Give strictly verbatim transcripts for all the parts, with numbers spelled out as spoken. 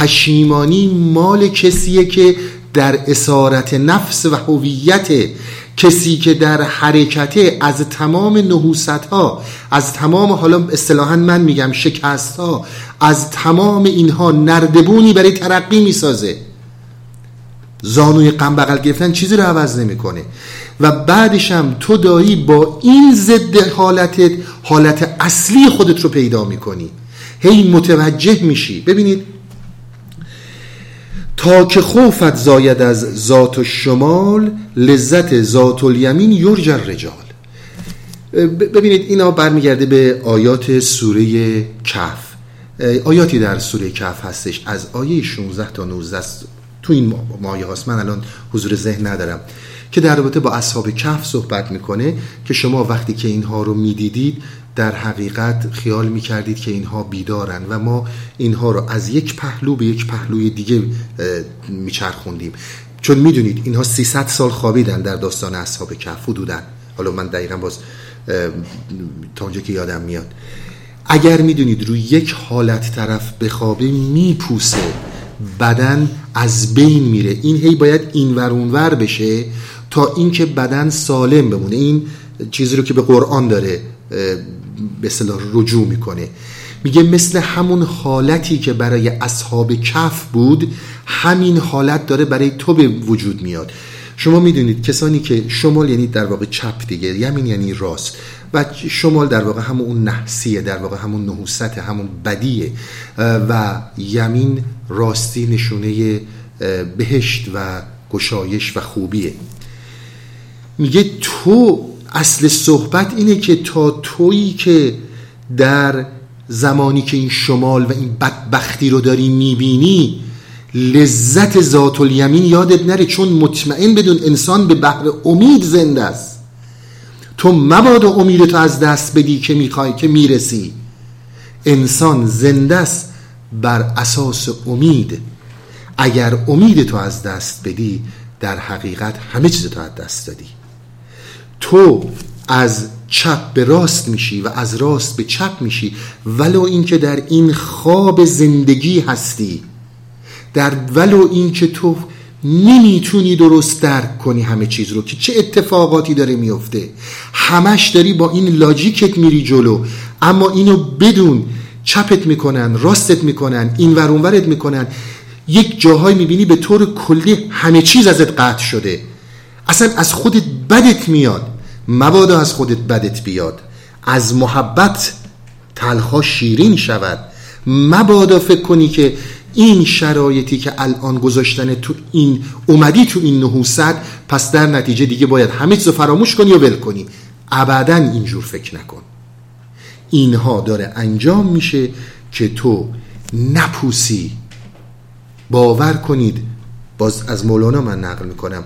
پشیمانی مال کسیه که در اسارت نفس و هویت، کسی که در حرکته از تمام نحوست‌ها، از تمام، حالا اصطلاحاً من میگم شکست‌ها، از تمام اینها نردبونی برای ترقی میسازه. زانوی غم بغل گرفتن چیزی رو عوض نمیکنه. و بعدش هم تو داری با این ضد حالتت حالت اصلی خودت رو پیدا میکنی، هی متوجه میشی. ببینید، تا که خوفت زاید از ذات و شمال، لذت ذات الیمین یرجى الرجال. ببینید اینا برمیگرده به آیات سوره کهف. آیاتی در سوره کهف هستش از آیه شانزده تا نوزده تو این مایه هاست، من الان حضور ذهن ندارم، که در رابطه با اصحاب کهف صحبت میکنه که شما وقتی که اینها رو میدیدید در حقیقت خیال میکردید که اینها بیدارن و ما اینها رو از یک پهلو به یک پهلوی دیگه میچرخوندیم، چون میدونید اینها سیصد سال خوابیدن در داستان اصحاب کهف حدوداً. حالا من دقیقاً باز تا اونجا که یادم میاد، اگر میدونید روی یک حالت طرف بخوابه میپوسه، بدن از بین میره، این هی باید این ور اون ور بشه تا اینکه بدن سالم بمونه. این چیزی رو که به قرآن داره به اصطلاح رجوع میکنه، میگه مثل همون حالتی که برای اصحاب کهف بود، همین حالت داره برای تو به وجود میاد. شما میدونید کسانی که شمال یعنی در واقع چپ دیگه، یمین یعنی راست، و شمال در واقع همون اون نحسیه، در واقع همون نحوست، همون بدیه، و یمین راستی نشونه بهشت و گشایش و خوبیه. میگه تو اصل صحبت اینه که تا تویی که در زمانی که این شمال و این بدبختی رو داری میبینی لذت ذات الیمین یادت نره، چون مطمئن بدون انسان به بحر امید زنده است. تو مبادا امیدتو از دست بدی که میخوای که میرسی. انسان زنده است بر اساس امید. اگر امیدتو از دست بدی در حقیقت همه چیزتو از دست دادی. تو از چپ به راست میشی و از راست به چپ میشی، ولو اینکه در این خواب زندگی هستی، در ولو اینکه تو نمیتونی درست درک کنی همه چیز رو که چه اتفاقاتی داره میفته، همش داری با این لاجیکت میری جلو، اما اینو بدون چپت میکنن، راستت میکنن، این ور اون ورت میکنن، یک جاهای میبینی به طور کلی همه چیز ازت قطع شده، اصلا از خودت بدت میاد. مبادا از خودت بدت بیاد، از محبت تلخا شیرین شود. مبادا فکر کنی که این شرایطی که الان گذاشتن تو این اومدی تو این نحوست، پس در نتیجه دیگه باید همه چیزو فراموش کنی و ول کنی. ابداً اینجور فکر نکن. اینها داره انجام میشه که تو نپوسی. باور کنید، باز از مولانا من نقل میکنم،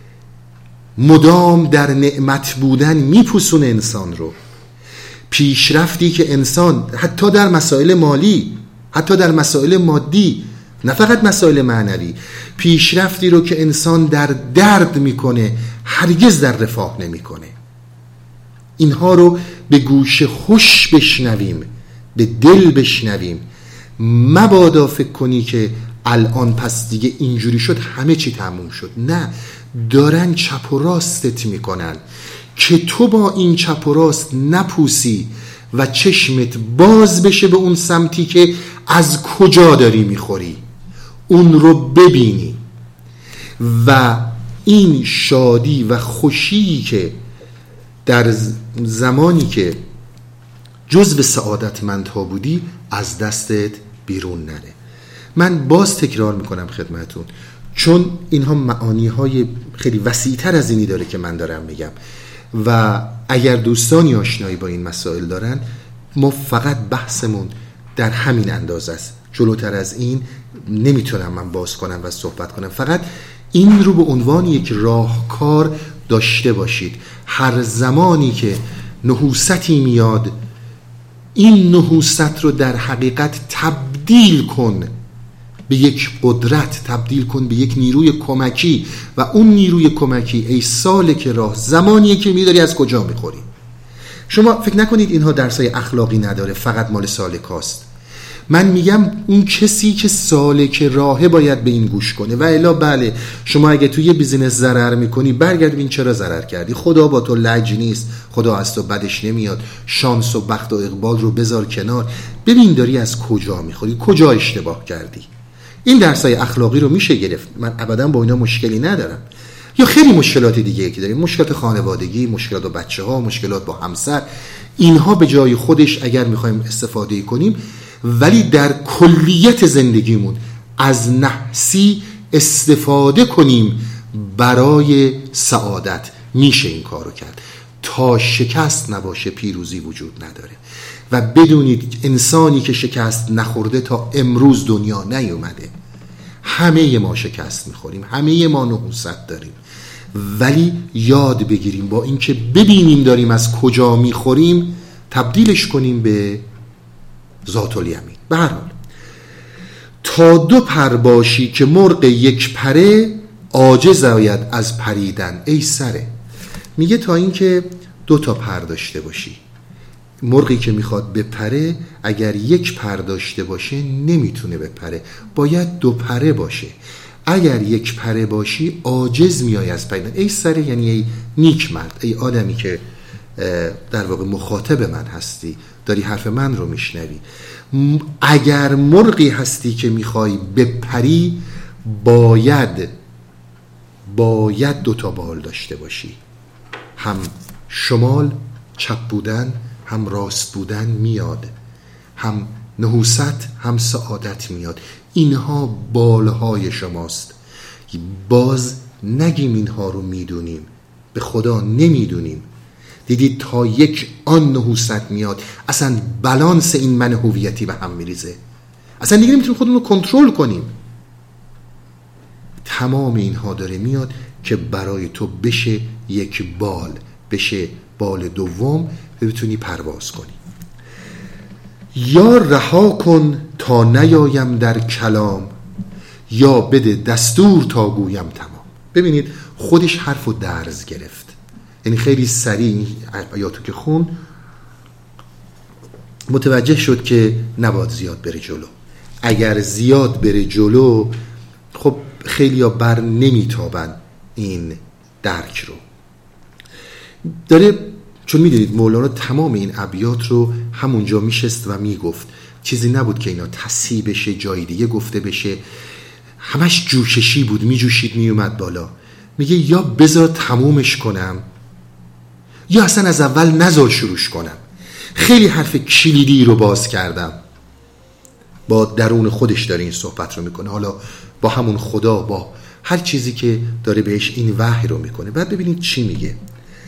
مدام در نعمت بودن میپوسونه انسان رو. پیشرفتی که انسان حتی در مسائل مالی، حتی در مسائل مادی، نه فقط مسائل معنوی، پیشرفتی رو که انسان در درد میکنه هرگز در رفاه نمیکنه. اینها رو به گوش خوش بشنویم، به دل بشنویم. مبادا فکر کنی که الان پس دیگه اینجوری شد همه چی تموم شد. نه، دارن چپ و راستت میکنن که تو با این چپ و راست نپوسی و چشمت باز بشه به اون سمتی که از کجا داری میخوری، اون رو ببینی. و این شادی و خوشی که در زمانی که جزو سعادتمندها بودی از دستت بیرون نره. من باز تکرار میکنم خدمتون، چون اینها معانی های خیلی وسیع‌تر از اینی داره که من دارم میگم، و اگر دوستانی آشنایی با این مسائل دارن، ما فقط بحثمون در همین اندازه است. جلوتر از این نمیتونم من باز کنم و صحبت کنم. فقط این رو به عنوان یک راهکار داشته باشید. هر زمانی که نحوستی میاد، این نحوست رو در حقیقت تبدیل کن به یک قدرت، تبدیل کن به یک نیروی کمکی، و اون نیروی کمکی ای سالک راه زمانیه که میداری از کجا میخوری. شما فکر نکنید اینها درسای اخلاقی نداره، فقط مال سالک هاست. من میگم اون کسی که سالک راهه باید به این گوش کنه. و الا بله، شما اگه توی بیزینس ضرر میکنی برگرد ببین چرا ضرر کردی. خدا با تو لج نیست، خدا از تو بدش نمیاد. شانس و بخت و اقبال رو بذار کنار، ببین داری از کجا میخوری، کجا اشتباه کردی. این درسای اخلاقی رو میشه گرفت، من ابدا با اینا مشکلی ندارم. یا خیلی مشکلات دیگه که داریم، مشکلات خانوادگی، مشکلات با بچه‌ها، مشکلات با همسر، اینها به جای خودش اگر میخوایم استفاده کنیم، ولی در کلیت زندگیمون از نحسی استفاده کنیم برای سعادت. میشه این کارو کرد. تا شکست نباشه پیروزی وجود نداره. و بدونید انسانی که شکست نخورده تا امروز دنیا نیومده. همه ما شکست میخوریم، همه ما نحوست داریم، ولی یاد بگیریم با اینکه ببینیم داریم از کجا میخوریم تبدیلش کنیم به ذات الیمین. به هر حال تا دو پر باشی که مرغ یک پره، عاجز آید از پریدن ای سره. میگه تا اینکه دو تا پر داشته باشی، مرغی که میخواد بپره اگر یک پر داشته باشه نمیتونه بپره، باید دو پره باشه. اگر یک پره باشی عاجز میای از پریدن ای سره، یعنی ای نیک مرد، ای آدمی که در واقع مخاطب من هستی، داری حرف من رو میشنوی. اگر مرغی هستی که میخوای بپری باید باید دو تا بال داشته باشی، هم شمال چپ بودن هم راست بودن میاد، هم نحوست هم سعادت میاد. اینها بالهای شماست. باز نگیم اینها رو میدونیم، به خدا نمیدونیم. دیدید تا یک آن نحوست میاد اصلا بالانس این من هویتی به هم میریزه، اصلا دیگه نمیتونیم خودمون رو کنترل کنیم. تمام اینها داره میاد که برای تو بشه یک بال، بشه بال دوم و بتونی پرواز کنی. یا رها کن تا نیایم در کلام، یا بده دستور تا گویم تمام. ببینید خودش حرف و درز گرفت، یعنی خیلی سریع آیاتو که خون متوجه شد که نباید زیاد بره جلو. اگر زیاد بره جلو خب خیلی ها بر نمیتابن این درک رو داره. چون میدونید مولانا تمام این ابیات رو همونجا میشست و میگفت، چیزی نبود که اینا تصحیح بشه جای دیگه گفته بشه، همش جوششی بود، میجوشید میومد بالا. میگه یا بذار تمومش کنم یا اصلا از اول نذار شروعش کنم. خیلی حرف کلیدی رو باز کردم. با درون خودش داره این صحبت رو میکنه، حالا با همون خدا، با هر چیزی که داره بهش این وحی رو میکنه. بعد ببینید چی میگه: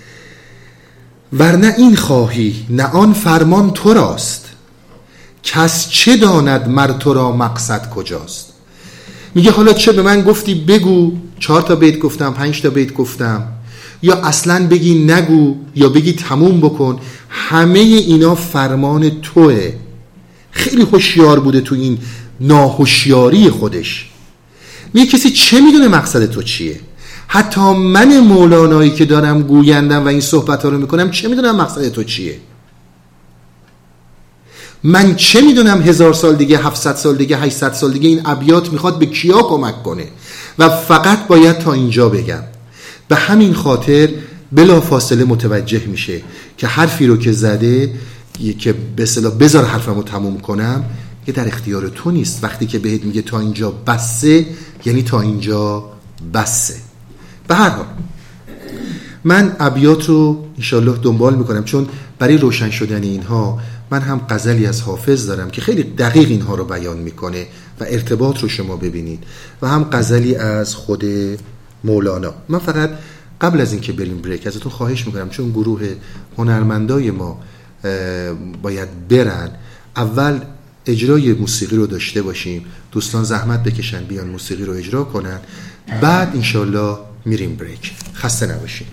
ورنه این خواهی نه آن فرمان تو راست، کس چه داند مر تو را مقصد کجاست. میگه حالا چه به من گفتی بگو، چهار تا بیت گفتم، پنج تا بیت گفتم، یا اصلا بگی نگو، یا بگی تموم بکن، همه اینا فرمان توه. خیلی هوشیار بوده تو این ناهوشیاری خودش. میگه کسی چه میدونه مقصد تو چیه؟ حتی من مولانایی که دارم گویندم و این صحبت ها رو میکنم چه میدونم مقصد تو چیه؟ من چه میدونم هزار سال دیگه، هفتصد سال دیگه، هشتصد سال دیگه این ابیات میخواد به کیا کمک کنه؟ و فقط باید تا اینجا بگم. به همین خاطر بلا فاصله متوجه میشه که حرفی رو که زده، که به اصطلاح بذار حرفمو تموم کنم، که در اختیار تو نیست. وقتی که بهت میگه تا اینجا بسه، یعنی تا اینجا بسه. به هر حال من ابیات رو انشالله دنبال میکنم، چون برای روشن شدن اینها من هم غزلی از حافظ دارم که خیلی دقیق اینها رو بیان میکنه و ارتباط رو شما ببینید، و هم غزلی از خود مولانا. من فقط قبل از اینکه بریم بریک ازتون خواهش میکنم، چون گروه هنرمندای ما باید برن، اول اجرای موسیقی رو داشته باشیم، دوستان زحمت بکشن بیان موسیقی رو اجرا کنن، بعد انشالله میریم بریک. خسته نباشین.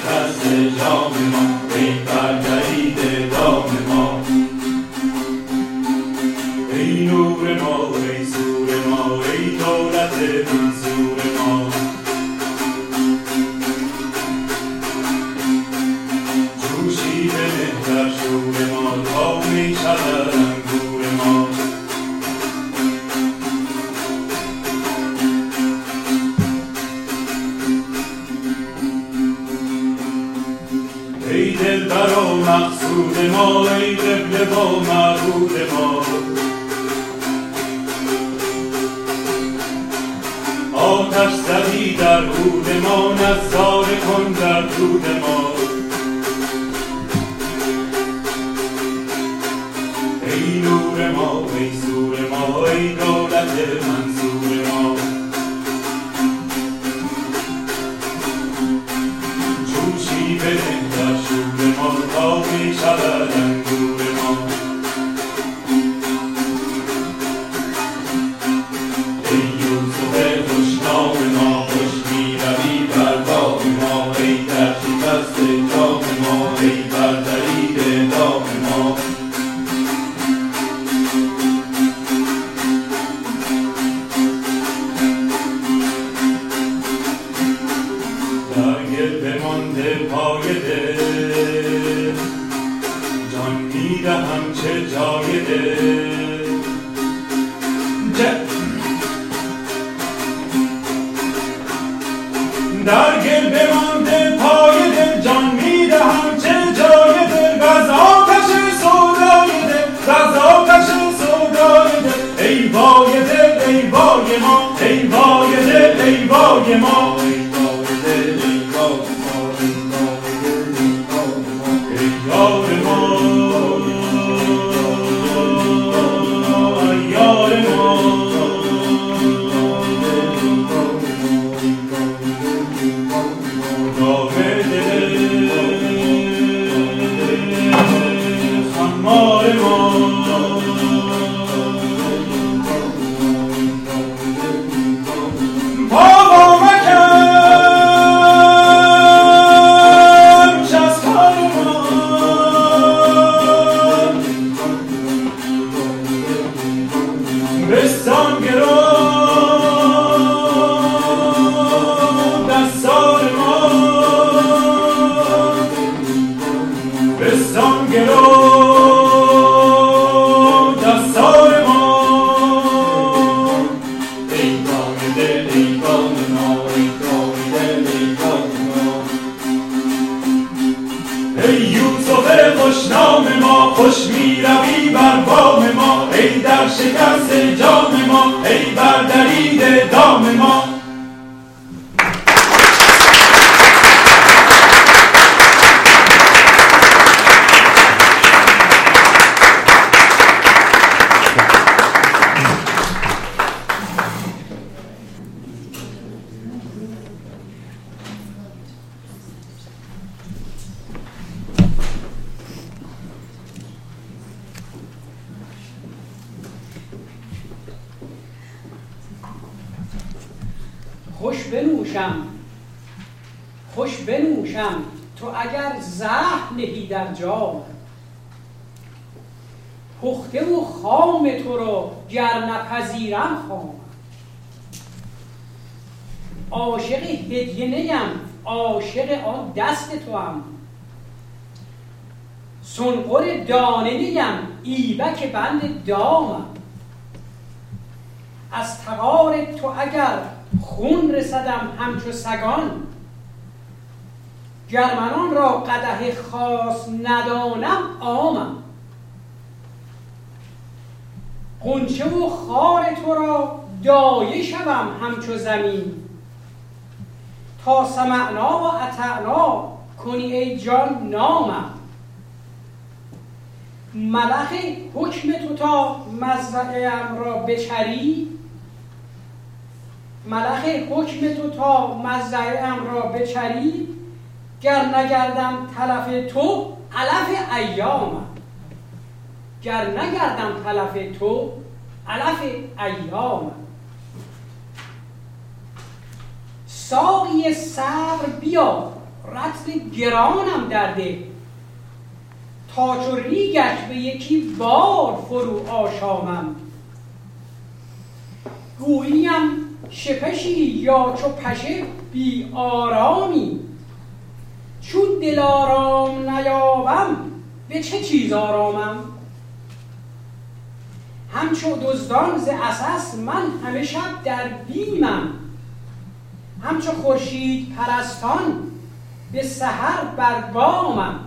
شکست جام ما ای بردرید دام ما ای نور ما ای سور ما ای دولت منصور ما جوشی به در شور ما تا می شود انگور ما ای دلبر و مقصود ما ای قبله و معبود ما آتش زدی در عود ما نظاره کن در دود ما ای نور ما ای سور ما ای دولت منصور ما جوشی بده در شور ما تا می شود انگور ما ای یوسف خوشنام ما خوش می روی بر بام ما ای در شکست جام ما ای بردرید دام ما در گل بمانده پای دل جان می دهم چه جای دل در گل بمانده پای دل جان می دهم چه جای دل از آتش سودای دل از آتش سودای دل ای وای دل ای وای ما ای وای دل ای وای ما ای وای دل ای وای ما ای یار ما ای یار ما خمار ما پا مکن شستار ما بستان گرو دستار ما بستان گرو خوشنام ما خوش می روی بر بام ما ای در شکست جام ما ای بردرید دام ما خوش بنوشم خوش بنوشم تو اگر زهر نهی در جام پخته و خام تو رو گر نپذیرم خام عاشق هدیه نیم عاشق آن دست تو هم سنقر دانه نیم ایبک بند دامم از تغار تو اگر خون رسدم همچو سگان گر من آن را قدح خاص ندانم عامم غنچه و خار تو را دایه شوم همچو زمین تا سمعنا و اطعنا کنی ای جان نامم ملخ حکم تو تا مزرعه ام را بچری ملخ حکم تو تا مزرعه ام را بچری گر نگردم تلف تو علف ایامم گر نگردم تلف تو علف ایامم ساقی صبر بیا رطل گرانم در دل، تا چو ریگش به یکی بار فرو آشامم. گوییم شپشی یا چو پشه بی آرامی، چون دل آرام نیابم به چه چیز آرامم. همچو دزدان ز عسس من همه شب در بیمم، همچو خورشید پرستان به سحر بر بامم.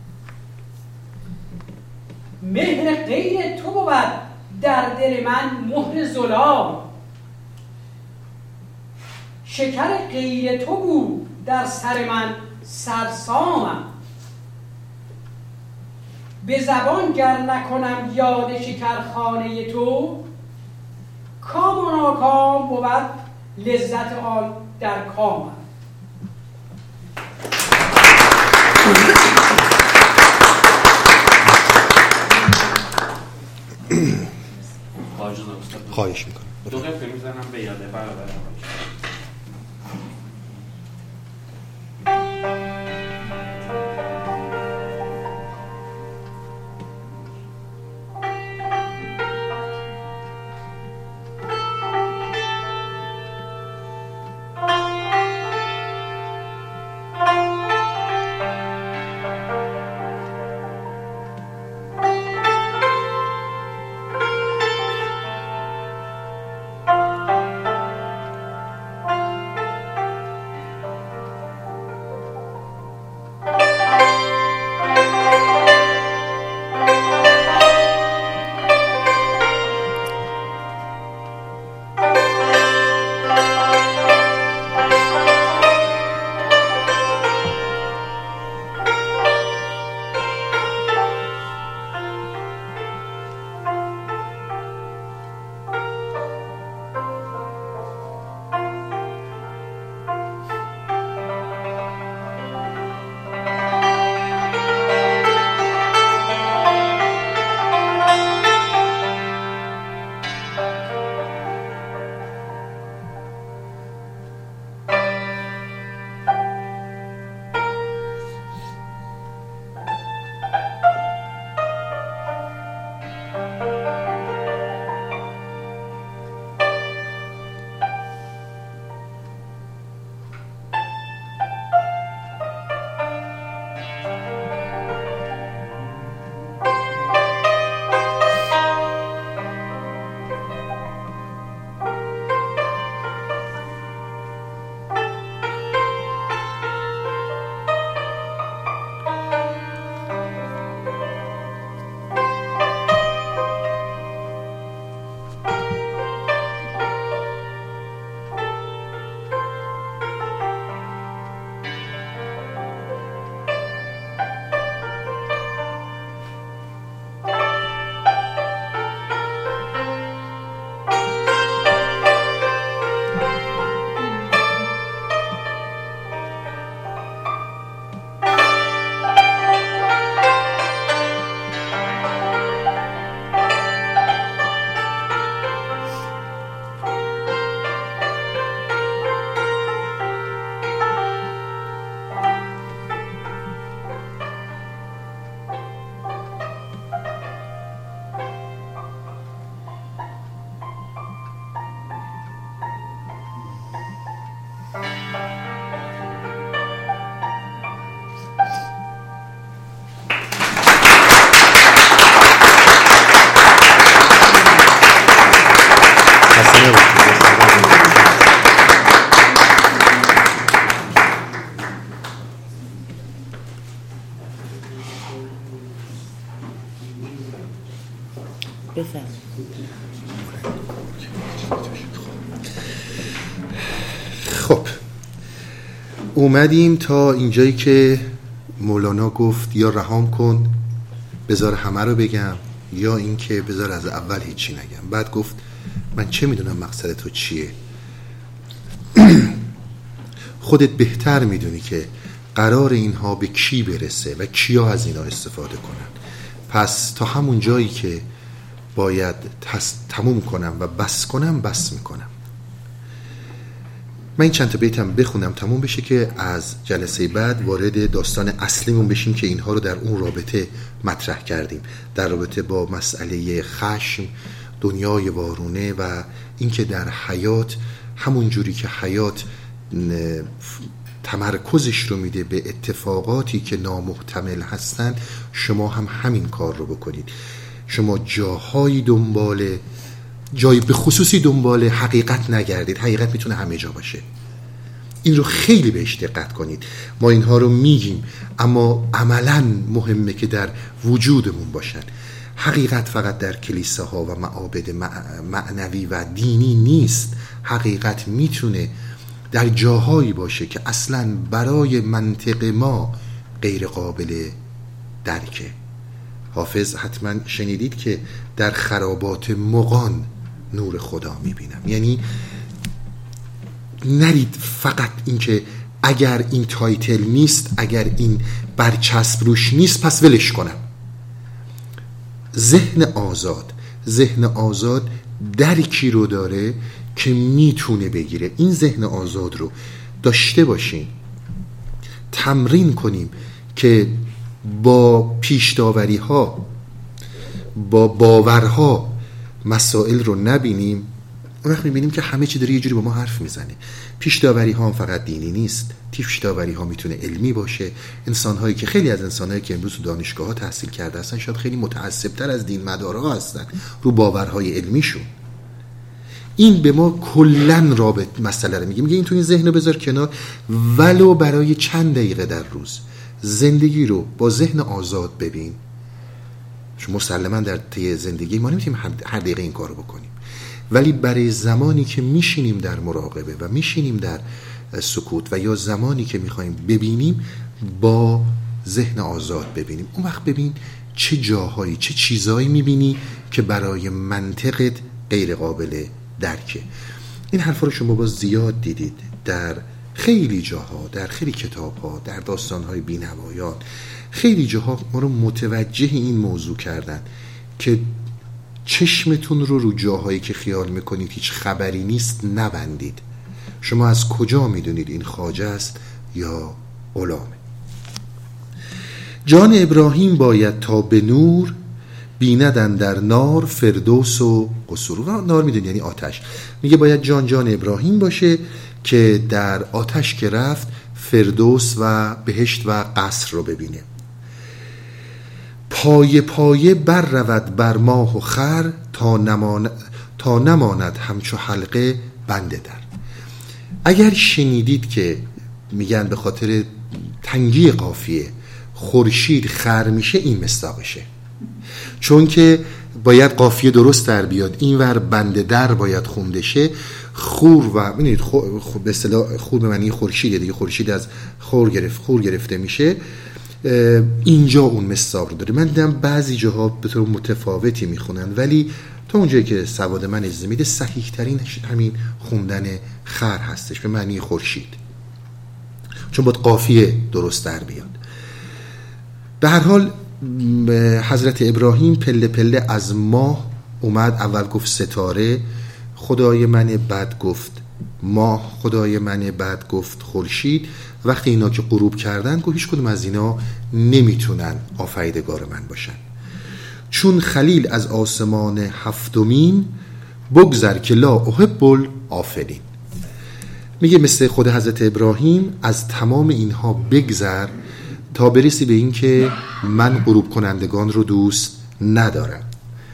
مهر غیر تو بود در دل من مهر ظلام، شکر غیر تو بود در سر من سرسامم. به زبان گر نکنم یاد شکرخانه تو، کام و ناکام بود لذت آن در کامم. خواهش میکنم. دو قطعه میزنم به یاده برادرم. بفهم. خب اومدیم تا اینجایی که مولانا گفت یا رهام کن بذار همه رو بگم، یا اینکه بذار از اول هیچی نگم. بعد گفت من چه میدونم مقصد تو چیه، خودت بهتر میدونی که قرار اینها به کی برسه و کیا از اینا استفاده کنن. پس تا همون جایی که باید تموم کنم و بس کنم بس میکنم. من این چند تا بیتم بخونم تموم بشه که از جلسه بعد وارد داستان اصلیمون بشیم که اینها رو در اون رابطه مطرح کردیم، در رابطه با مسئله خشم، دنیای وارونه و اینکه در حیات همون جوری که حیات تمرکزش رو میده به اتفاقاتی که نامحتمل هستن، شما هم همین کار رو بکنید. شما جاهایی دنبال جای به خصوصی دنبال حقیقت نگردید. حقیقت میتونه همه جا باشه. این رو خیلی بهش دقت کنید. ما اینها رو میگیم اما عملاً مهمه که در وجودمون باشن. حقیقت فقط در کلیساها و معابد معنوی و دینی نیست. حقیقت میتونه در جاهایی باشه که اصلاً برای منطق ما غیر قابل درکه. حافظ حتما شنیدید که در خرابات مغان نور خدا میبینم. یعنی نرید فقط این که اگر این تایتل نیست، اگر این برچسب روش نیست پس ولش کنم. ذهن آزاد، ذهن آزاد درکی رو داره که میتونه بگیره. این ذهن آزاد رو داشته باشین، تمرین کنیم که با پیش‌داوری ها، با باورها مسائل رو نبینیم. اون وقت میبینیم که همه چی داره یه جوری با ما حرف میزنه. پیش‌داوری ها هم فقط دینی نیست، پیش‌داوری ها میتونه علمی باشه. انسان هایی که خیلی از انسان هایی که امروز تو دانشگاه ها تحصیل کرده هستن شاید خیلی متعصب‌تر از دین مدارها هستن رو باورهای علمیشون. این به ما کلن رابط مسئله رو میگه. میگه این تو این ذهن رو بذار کنار، ولو برای چند دقیقه در روز زندگی رو با ذهن آزاد ببین. شما مسلما در طی زندگی ما نمیتونیم هر دقیقه این کار رو بکنیم، ولی برای زمانی که میشینیم در مراقبه و میشینیم در سکوت و یا زمانی که میخوایم ببینیم، با ذهن آزاد ببینیم. اون وقت ببین چه جاهایی، چه چیزایی میبینی که برای منطقت غیر قابل درکه. این حرفا رو شما باز زیاد دیدید در خیلی جاها، در خیلی کتاب‌ها، در داستان‌های بی‌نوایان. خیلی جاها ما رو متوجه این موضوع کردن که چشمتون رو رو جاهایی که خیال میکنید هیچ خبری نیست نبندید. شما از کجا میدونید این خواجه است یا غلامه؟ جان ابراهیم باید تا به نور، بیندن در نار فردوس و قصور. نار میدونی یعنی آتش. میگه باید جان جان ابراهیم باشه که در آتش که رفت فردوس و بهشت و قصر رو ببینه. پایه پایه بر رود بر ماه و خر، تا نماند, تا نماند همچو حلقه بنده در. اگر شنیدید که میگن به خاطر تنگی قافیه خورشید خر میشه، این مصداقشه. چون که باید قافیه درست در بیاد، این ور بنده در باید خونده شه. خور و ببینید خور به اصطلاح خور به معنی خورشید دیگه، خورشید از خور گرفت خور گرفته میشه. اینجا اون مصداق رو داره. من دیدم بعضی جاها به طور متفاوتی میخونن، ولی تا اونجایی که سواد من اجازه میده صحیح ترین همین خوندن خر هستش به معنی خورشید، چون باید قافیه درست در بیاد. به هر حال حضرت ابراهیم پله پله از ماه اومد. اول گفت ستاره خدای منه، بعد گفت ماه خدای منه، بعد گفت خورشید. وقتی اینا که غروب کردن گفت هیچ کدوم از اینا نمیتونن آفریدگار من باشن. چون خلیل از آسمان هفتمین، بگذر که لا احب الآفلین. میگه مثل خود حضرت ابراهیم از تمام اینها بگذر تا برسی به این که من غروب کنندگان رو دوست ندارم.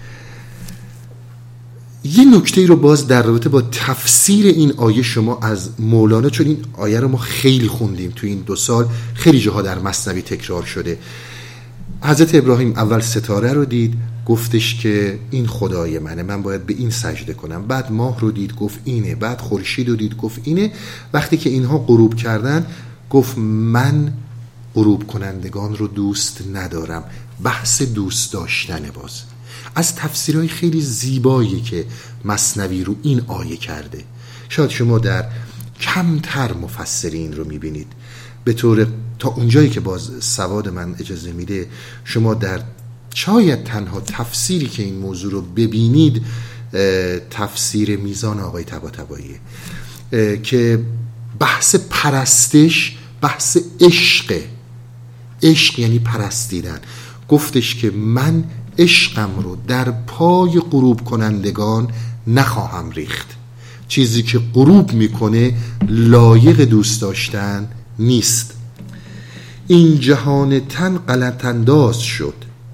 یه نکته رو باز در رابطه با تفسیر این آیه شما از مولانا، چون این آیه رو ما خیلی خوندیم تو این دو سال، خیلی جاها در مثنوی تکرار شده. حضرت ابراهیم اول ستاره رو دید، گفتش که این خدای منه، من باید به این سجده کنم. بعد ماه رو دید، گفت اینه. بعد خورشید رو دید، گفت اینه. وقتی که اینها غروب کردن گفت من غروب کنندگان رو دوست ندارم. بحث دوست داشتنه. باز از تفسیرهای خیلی زیبایی که مثنوی رو این آیه کرده. شاید شما در کمتر مفسرین رو میبینید، به طور تا اونجایی که باز سواد من اجازه میده شما در شاید تنها تفسیری که این موضوع رو ببینید تفسیر میزان آقای طباطباییه که بحث پرستش بحث عشقه. عشق یعنی پرستیدن. گفتش که من عشقم رو در پای غروب کنندگان نخواهم ریخت. چیزی که غروب میکنه لایق دوست داشتن نیست. این جهان تن غلط انداز شد،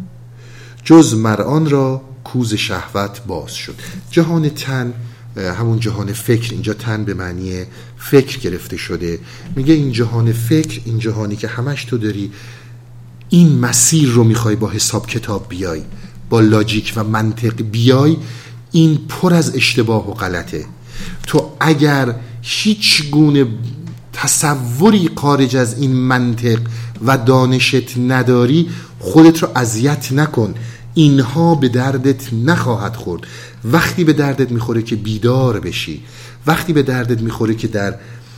جز مرآن را کوز شهوت باز شد. جهان تن همون جهان فکر، اینجا تن به معنی فکر گرفته شده. میگه این جهان فکر، این جهانی که همش تو داری این مسیر رو میخوای با حساب کتاب بیای، با لاجیک و منطق بیای، این پر از اشتباه و غلطه. تو اگر هیچ گونه تصوری خارج از این منطق و دانشت نداری، خودت رو اذیت نکن، اینها به دردت نخواهد خورد. وقتی به دردت میخوره که بیدار بشی، وقتی به دردت میخوره که در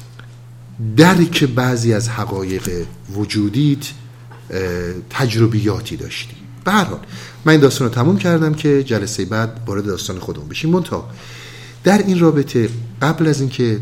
درک بعضی از حقایق وجودیت تجربیاتی داشتی. به هر حال من این داستان رو تموم کردم که جلسه بعد وارد داستان خودمون بشیم. منتها در این رابطه قبل از اینکه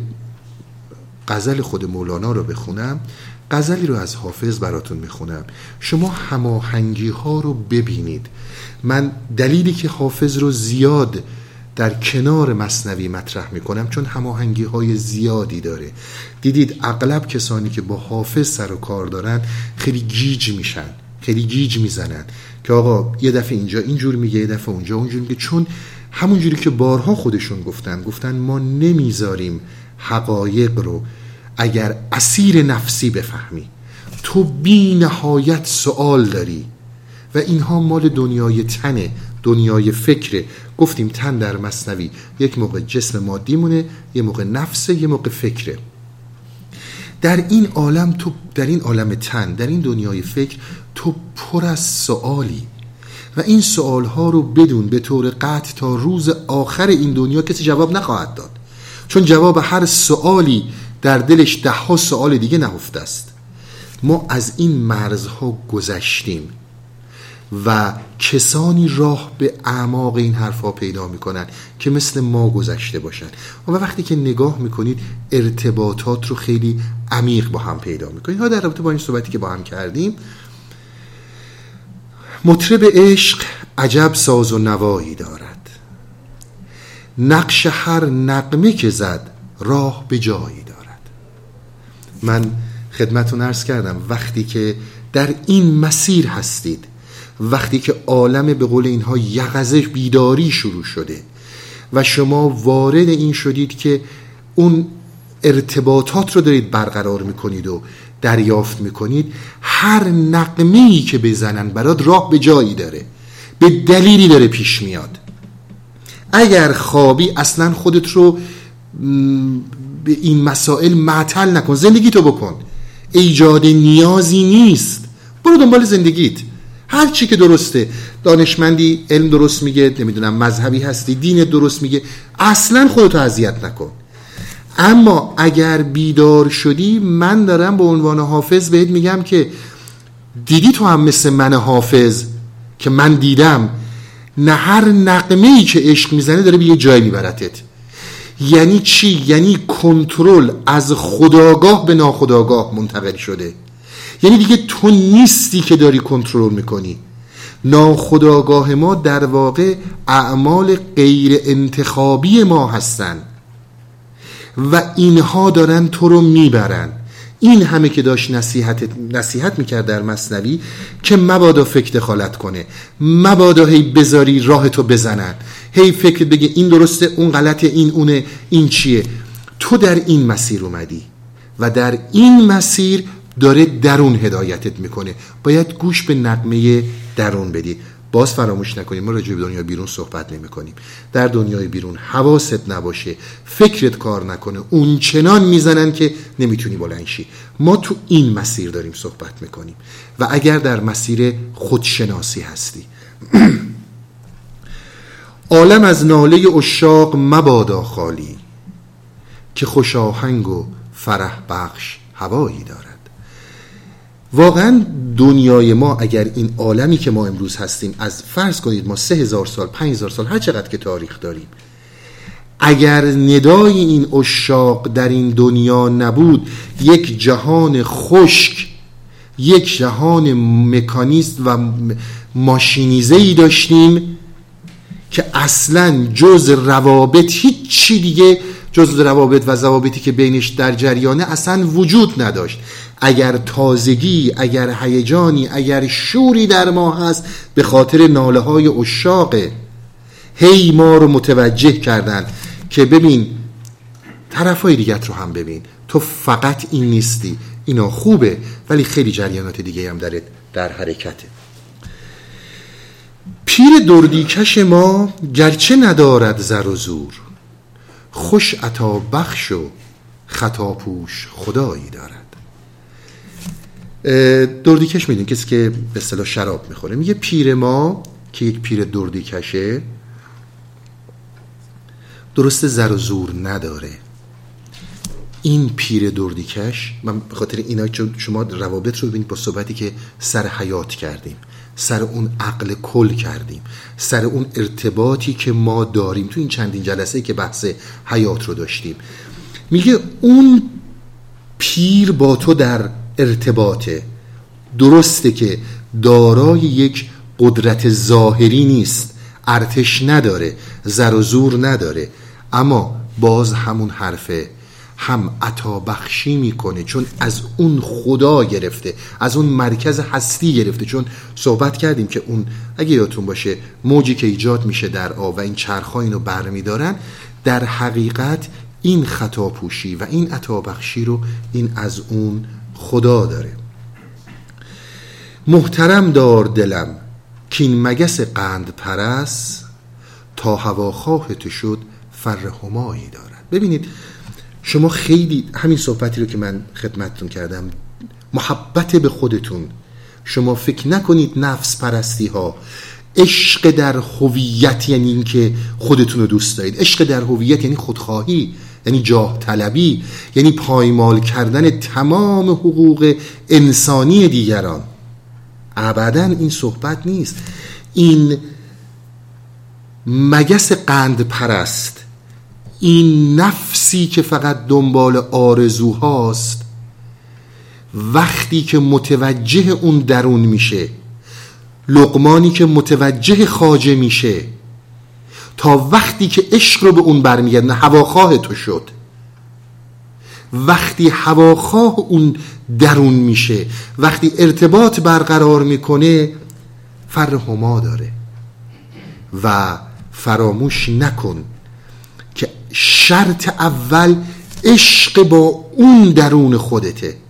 غزل خود مولانا رو بخونم، غزلی رو از حافظ براتون میخونم. شما هماهنگی ها رو ببینید. من دلیلی که حافظ رو زیاد در کنار مثنوی مطرح میکنم چون هماهنگی های زیادی داره. دیدید اغلب کسانی که با حافظ سر و کار دارن خیلی گیج میشن، خیلی گیج میزنن که آقا یه دفعه اینجا اینجور میگه، یه دفعه اونجا اونجور میگه. چون همونجوری که بارها خودشون گفتن گفتن ما نمیذاریم حقایق رو اگر اسیر نفسی بفهمی. تو بی نهایت سوال داری و اینها مال دنیای تنه، دنیای فکره. گفتیم تن در مثنوی یک موقع جسم مادی مونه، یه موقع نفسه، یه موقع فکره. در این عالم تو، در این عالم تن، در این دنیای فکر تو پر از سوالی و این سوالها رو بدون به طور قطع تا روز آخر این دنیا کسی جواب نخواهد داد، چون جواب هر سوالی در دلش ده ها سوال دیگه نهفته است. ما از این مرزها گذشتیم و کسانی راه به اعماق این حرفا پیدا میکنن که مثل ما گذشته باشن و وقتی که نگاه میکنید ارتباطات رو خیلی عمیق با هم پیدا میکنید. ها در رابطه با این صحبتی که با هم کردیم، مطرب عشق عجب ساز و نوایی دارد، نقش هر نغمه که زد راه به جایی دارد. من خدمتتون عرض کردم وقتی که در این مسیر هستید، وقتی که عالم به قول اینها یقظه بیداری شروع شده و شما وارد این شدید که اون ارتباطات رو دارید برقرار میکنید و دریافت میکنید، هر نغمه‌ای که بزنن برات راه به جایی داره، به دلیلی داره پیش میاد. اگر خوابی اصلا خودت رو به این مسائل معطل نکن، زندگی تو بکن. ایجاد نیازی نیست، برو دنبال زندگیت. هر چی که درسته، دانشمندی علم درست میگه، نمیدونم مذهبی هستی دین درست میگه، اصلا خودتو اذیت نکن. اما اگر بیدار شدی، من دارم به عنوان حافظ بهت میگم که دیدی تو هم مثل من حافظ که من دیدم، نه هر نغمه‌ای که عشق میزنه داره به یه جای میبرتت. یعنی چی؟ یعنی کنترل از خودآگاه به ناخودآگاه منتقل شده. یعنی دیگه تو نیستی که داری کنترل میکنی. ناخودآگاه ما در واقع اعمال غیر انتخابی ما هستن و اینها دارن تو رو میبرن. این همه که داشت نصیحت نصیحت میکرد در مثنوی که مبادا فکر دخالت کنه، مبادا هی بذاری راه تو بزنن، هی فکر بگه این درسته اون غلطه، این اونه، این چیه. تو در این مسیر اومدی و در این مسیر داره درون هدایتت میکنه. باید گوش به نغمه درون بدی. باز فراموش نکنیم ما راجع به دنیای بیرون صحبت نمی کنیم. در دنیای بیرون حواست نباشه، فکرت کار نکنه، اون چنان میزنن که نمیتونی بلند شی. ما تو این مسیر داریم صحبت میکنیم و اگر در مسیر خودشناسی هستی عالم از ناله عشاق مبادا خالی، که خوش آهنگ و فرح بخش هوایی دارد. واقعا دنیای ما اگر این عالمی که ما امروز هستیم، از فرض کنید ما سه هزار سال، پنج هزار سال، هر چقدر که تاریخ داریم، اگر ندای این عشاق در این دنیا نبود، یک جهان خشک، یک جهان مکانیست و ماشینیزه‌ای داشتیم که اصلا جز روابط هیچ چی دیگه جز روابط و ضوابطی که بینش در جریانه اصلا وجود نداشت. اگر تازگی، اگر هیجانی، اگر شوری در ما هست، به خاطر ناله های عشاقه. هی ما رو متوجه کردن که ببین طرفای دیگت رو هم ببین، تو فقط این نیستی. اینا خوبه ولی خیلی جریانات دیگه هم در, در حرکته. پیر دردیکش ما گرچه ندارد زر و زور، خوش عطا بخش و خطا پوش خدایی دارد. دردیکش میدونی کسی که به اصطلاح شراب میخوره، میگه پیر ما که یک پیر دردیکشه درسته زر و زور نداره. این پیر دردیکش، من به خاطر اینا چون شما روابط رو ببینید با صحبتی که سر حیات کردیم، سر اون عقل کل کردیم، سر اون ارتباطی که ما داریم تو این چندین جلسه که بحث حیات رو داشتیم، میگه اون پیر با تو در ارتباطه. درسته که دارای یک قدرت ظاهری نیست، ارتش نداره، زر و زور نداره، اما باز همون حرفه، هم عطا بخشی میکنه، چون از اون خدا گرفته، از اون مرکز هستی گرفته. چون صحبت کردیم که اون اگه یادتون باشه موجی که ایجاد میشه در آب و این چرخا اینو برمیدارن، در حقیقت این خطا پوشی و این عطا بخشی رو این از اون خدا داره. محترم دار دلم که این مگس قند پرست، تا هواخواه تو شد فر همایی دارد. ببینید شما خیلی همین صحبتی رو که من خدمتتون کردم، محبت به خودتون، شما فکر نکنید نفس پرستی ها، عشق در هویت یعنی این که خودتون رو دوست دارید. عشق در هویت یعنی خودخواهی، یعنی جاه طلبی، یعنی پایمال کردن تمام حقوق انسانی دیگران. ابداً این صحبت نیست. این مگس قند پرست، این نفسی که فقط دنبال آرزوهاست، وقتی که متوجه اون درون میشه، لقمانی که متوجه خواجه میشه، تا وقتی که عشق رو به اون برمیگردن، هواخواه تو شد. وقتی هواخواه اون درون میشه، وقتی ارتباط برقرار میکنه، فر هما داره. و فراموش نکن که شرط اول عشق با اون درون خودته.